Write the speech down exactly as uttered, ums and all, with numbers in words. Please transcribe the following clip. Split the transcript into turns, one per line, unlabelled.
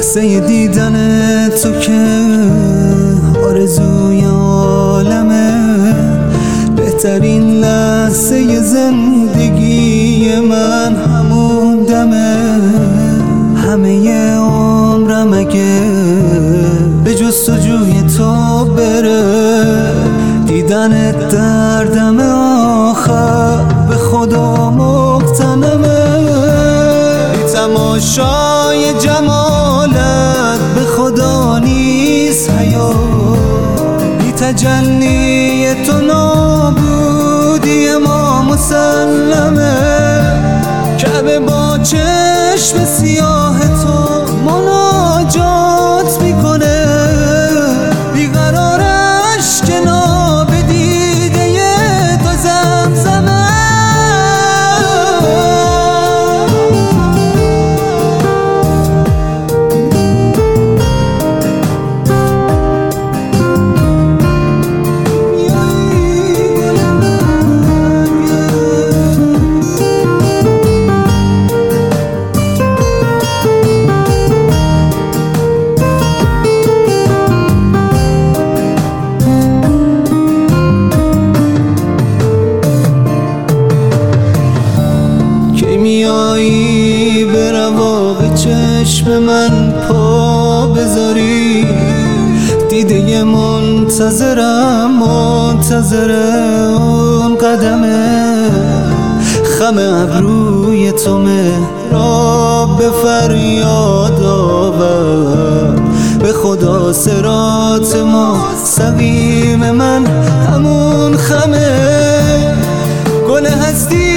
لحظه دیدن تو که آرزوی عالمه، بهترین لحظه زندگی من همون دمه. همه عمرم اگه به جستجوی تو بره، دیدن دردم آخر به خدا مقتنمه. بی تماشای جمالت به خدا نیست حیات، بی تجلی تو نابودی ما مسلمه. کعبه با چشم سیاه تو مناجات میکنه، بیقرارش که نابدیده تو زمزمه. میایی به رواق چشم من پا بذاری، دیده منتظرم منتظر اون قدمه. خم ابروی تو مهراب به فریاد آورد، به خدا صراط مستقیم من همون خمه. گل هستی